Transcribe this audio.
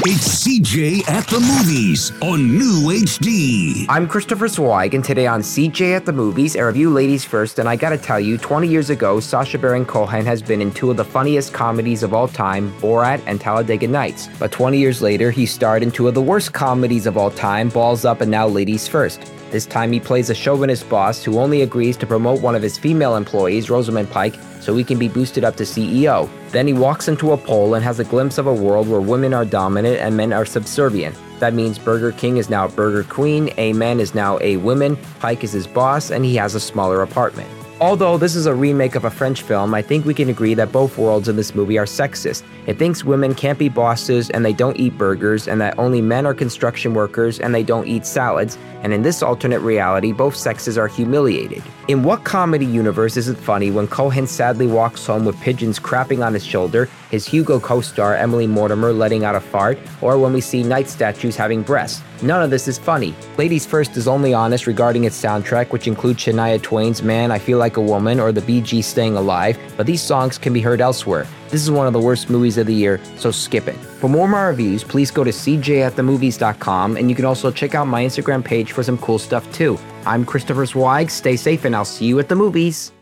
It's CJ at the Movies on New HD. I'm Christopher Zweig, and today on CJ at the Movies, I review Ladies First, and I gotta tell you, 20 years ago, Sacha Baron Cohen has been in two of the funniest comedies of all time, Borat and Talladega Nights. But 20 years later, he starred in two of the worst comedies of all time, Balls Up and now Ladies First. This time he plays a chauvinist boss who only agrees to promote one of his female employees, Rosamund Pike, so he can be boosted up to CEO. Then he walks into a poll and has a glimpse of a world where women are dominant and men are subservient. That means Burger King is now Burger Queen, A Man is now A Woman, Pike is his boss, and he has a smaller apartment. Although this is a remake of a French film, I think we can agree that both worlds in this movie are sexist. It thinks women can't be bosses and they don't eat burgers, and that only men are construction workers and they don't eat salads, and in this alternate reality, both sexes are humiliated. In what comedy universe is it funny when Cohen sadly walks home with pigeons crapping on his shoulder, his Hugo co-star Emily Mortimer letting out a fart, or when we see night statues having breasts? None of this is funny. Ladies First is only honest regarding its soundtrack, which includes Shania Twain's Man, I Feel Like a Woman, or the Bee Gees' Staying Alive, but these songs can be heard elsewhere. This is one of the worst movies of the year, so skip it. For more of my reviews, please go to cjatthemovies.com, and you can also check out my Instagram page for some cool stuff too. I'm Christopher Zweig, stay safe, and I'll see you at the movies.